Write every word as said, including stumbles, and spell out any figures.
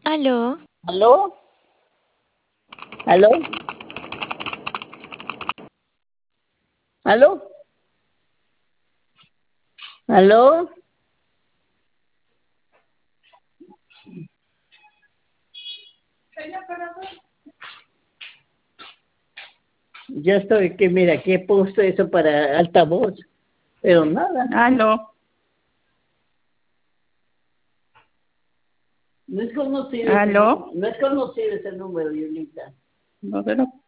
¿Aló? ¿Aló? ¿Aló? ¿Aló? ¿Aló? Ya estoy, que mira, que he puesto eso para altavoz, pero nada. Aló. No es conocido ese, Aló. no es conocido ese número, Yolita. No, pero